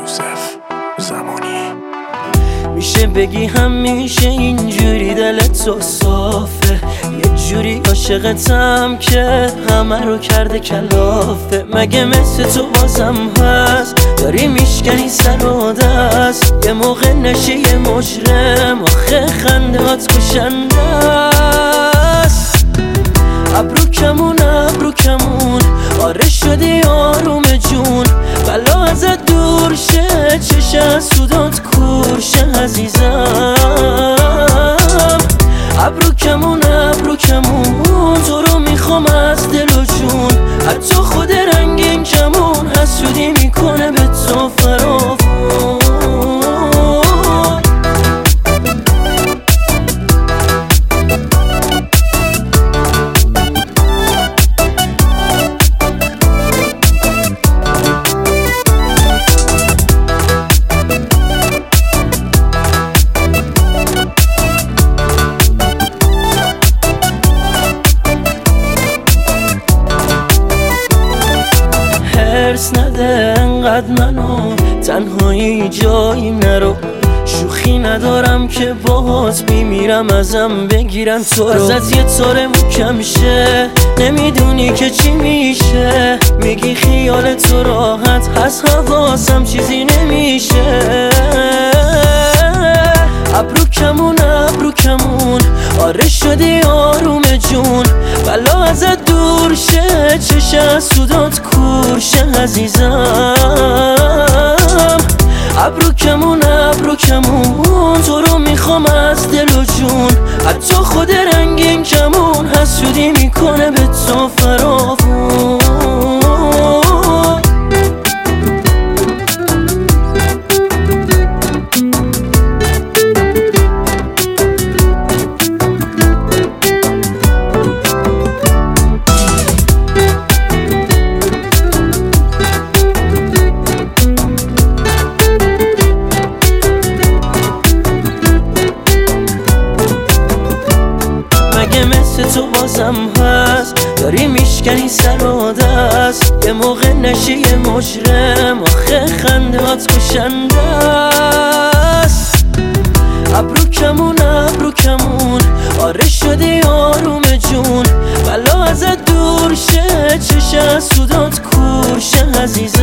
یوسف زمانی. میشه بگی همیشه اینجوری دلت تو صافه، یه جوری عاشقتم که همه رو کرده کلافه. مگه مثل تو بازم هست داری میشکنی سر و دست، یه موقع نشی یه مجرم آخه خندهات کشنده است. ابرو کمون آره شدی آروم جون، بلا ازت دور شه چش از سودات کور شه عزیزم. ابرو کمون تو رو میخوام از دل و جون، حتی خود رنگین کمون حسودی میکنه به تو فراوون. حرص نده انقدر منو تنهایی جایی نرو، شوخی ندارم که باهات بیمیرم ازم بگیرن تو رو. ازت یه طور محکم شه نمیدونی که چی میشه، میگی خیال تو راحت هست حواسم چیزی نمیشه. ابرو کمون آره شدی آروم جون، بلا ازت دور شه چش از سودات کور شه عزیزم. ابرو کمون تو رو میخوام از دل و جون، حتی خود رنگین کمون حسودی میکنه به تو فراوون. مگه مثل تو بازم هست داری میشکنی سر و دست، یه موقع نشی یه مجرم آخه خندهات کشنده است. ابرو کمون آره شدی آروم جون، بلا ازت دور شه چش از سودات کور شه عزیزم.